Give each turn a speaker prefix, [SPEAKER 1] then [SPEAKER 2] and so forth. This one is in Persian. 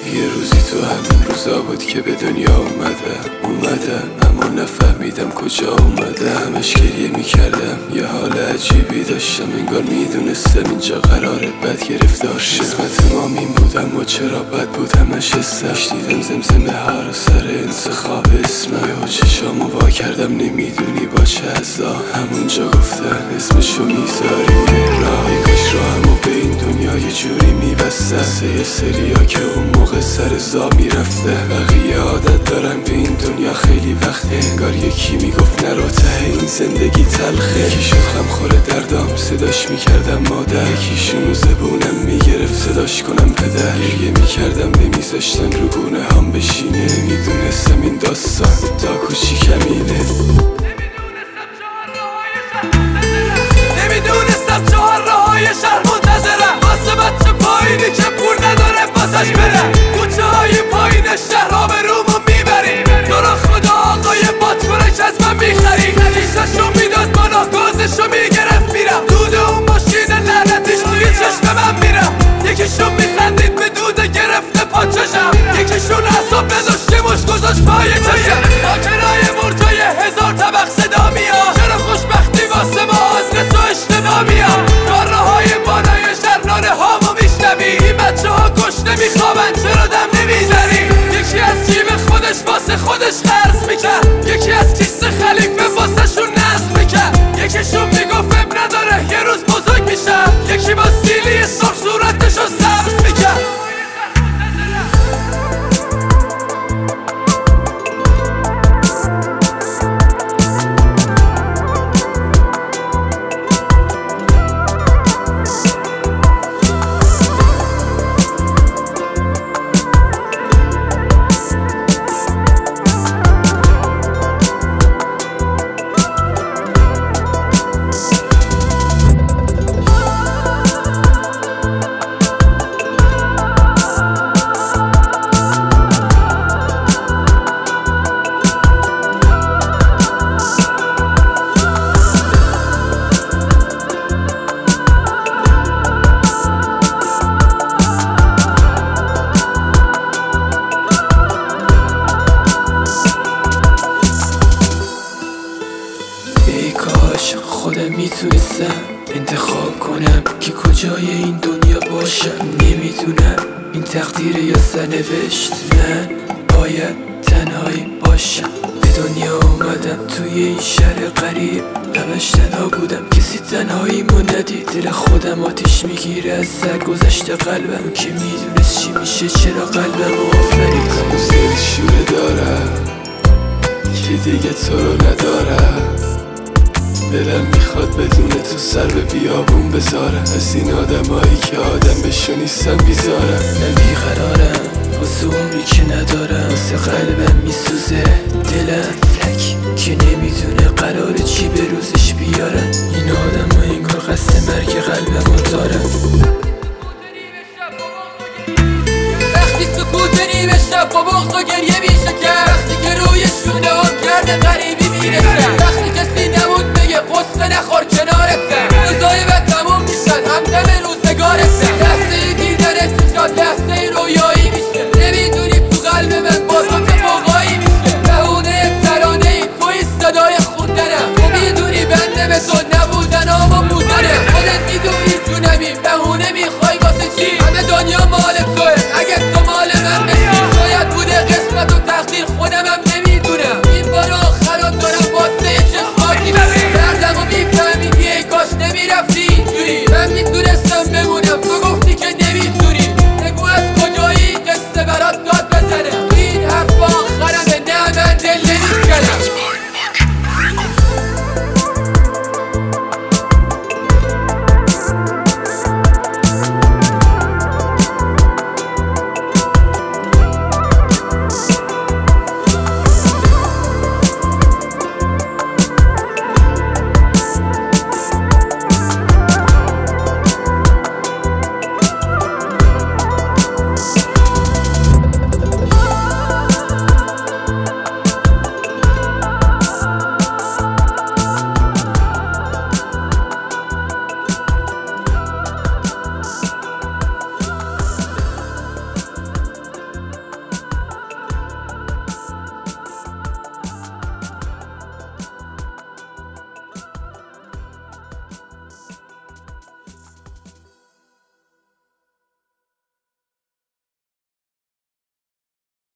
[SPEAKER 1] یه روزی تو همین روزا بود که به دنیا اومدم اما نفهمیدم کجا اومده. همش گریه میکردم، یه حال عجیبی داشتم، انگار میدونستم اینجا قراره بد گرفتار شم. قسمت ما این بود اما چرا بد بود همش حسش. دیدم زمزمه ها رو سر انتخاب اسمم، یهو چشامو وا کردم نمیدونی با چه عزا. همونجا گفتن اسمشو میذاریم راهی، کاش راهمو به این دنیا یه جوری میبستم. یه سریا که اون موقع سر زا میرفته، بقیه عادت دارن به این دنیا خیلی وقته، انگار یکی میگفت نرو ته این زندگی تلخه. یکی شد خمخوره دردام صداش میکردم مادر، یکیشونو زبونم میگرفت صداش کنم پدر. گریه میکردم نمیذاشتن رو گونه هم بشینه، نمیدونستم این داستان تا کوچیکمینه.
[SPEAKER 2] نمیدونستم چهار راهای شهر منتظرم واسه بچه پایینی که پول نداره واسش بره. کوچه های پایین شهر آبرومو میبری، تو را خدا آقای بادکنک از من میخری. کیششو میداد بالا گازشو میگرفت میرم، دود اون ماشین لعنتش توی چشم من میرم. یکیشون میخندید به دود گرفته پاچشم، یکیشون اصاب نداشته مش گذاشت پای چشم. خاکرای مرتای 1000 طبق صدا میاد، چرا خوشبختی واسه ما از رس و اشتباه میاد. کارهای بالای شهر ناره هامو میشنوی، این بچه ها گشته میخوابن چرا دم نمیزنی. یکی از جیب خودش واسه خودش قرض میکرد، یکی از کیسه خلیفه واسه شون نصب میکرد. یکیشون میگفت اب نداره یه روز بزرگ میشم، یکی با سیلی سرخ صورتشو سبز میکرد.
[SPEAKER 1] کاش خودم میتونستم انتخاب کنم که کجای این دنیا باشم. نمیدونم این تقدیر یا سرنوشت، من باید تنهایی باشم. به دنیا اومدم توی این شهر غریب، همش تنها بودم کسی تنهاییمو ندید. دل خودم آتیش میگیره از سرگذشت قلبم، که میدونست چی میشه چرا قلبم آفرید. هنوز دل شوره دارم که دیگه تو رو ندارم، دلم میخواد بدون تو سر به بیابون بذارم. از این آدمایی که آدم بشو نیستم بیزارم. من بیقرارم واسه عمری که ندارم، واسه قلبم میسوزه دلم فلک که نمیدونه قراره چی به روزش بیارم. این آدم ها انگار قصد مرگ قلبم رو دارم.
[SPEAKER 2] وقتی سکوت نیمه شب با بغض و گریه